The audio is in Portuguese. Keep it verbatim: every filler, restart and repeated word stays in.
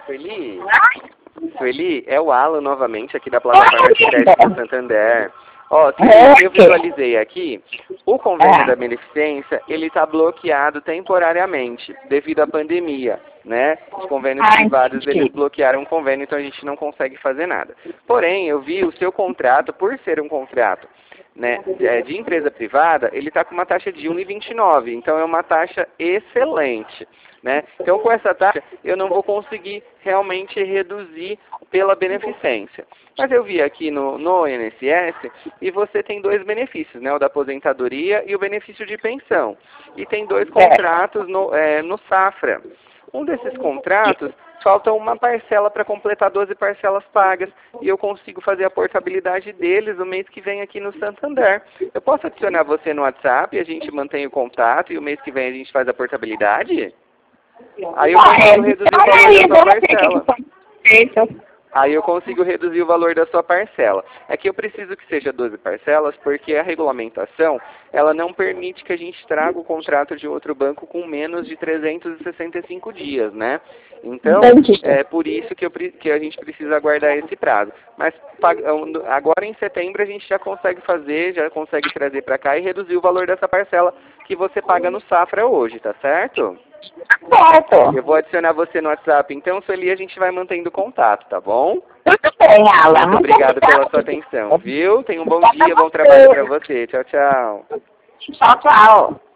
Sueli? Sueli, é o Alan novamente aqui da plataforma de crédito do Santander. Ó, Sueli, eu visualizei aqui, o convênio da beneficência, ele está bloqueado temporariamente, devido à pandemia, né? Os convênios privados, eles bloquearam o convênio, então a gente não consegue fazer nada. Porém, eu vi o seu contrato, por ser um contrato, né, de empresa privada, ele está com uma taxa de um vírgula vinte e nove, então é uma taxa excelente, né? Então com essa taxa eu não vou conseguir realmente reduzir pela beneficência. Mas eu vi aqui no, no I N S S e você tem dois benefícios, né? O da aposentadoria e o benefício de pensão. E tem dois contratos no, é, no Safra. Um desses contratos, falta uma parcela para completar doze parcelas pagas e eu consigo fazer a portabilidade deles no mês que vem aqui no Santander. Eu posso adicionar você no WhatsApp e a gente mantém o contato e o mês que vem a gente faz a portabilidade? Aí eu consigo reduzir o valor da sua parcela. Aí eu consigo reduzir o valor da sua parcela. É que eu preciso que seja doze parcelas, porque a regulamentação, ela não permite que a gente traga o contrato de outro banco com menos de trezentos e sessenta e cinco dias, né? Então, é por isso que, eu, que a gente precisa aguardar esse prazo. Mas agora em setembro a gente já consegue fazer, já consegue trazer para cá e reduzir o valor dessa parcela que você paga no Safra hoje, tá certo? Certo. Eu vou adicionar você no WhatsApp, então, Sueli, a gente vai mantendo contato, tá bom? Tudo bem, Alan. Muito obrigado pela sua atenção, viu? Tenha um bom dia, bom trabalho para você. Tchau, tchau. Tchau, tchau.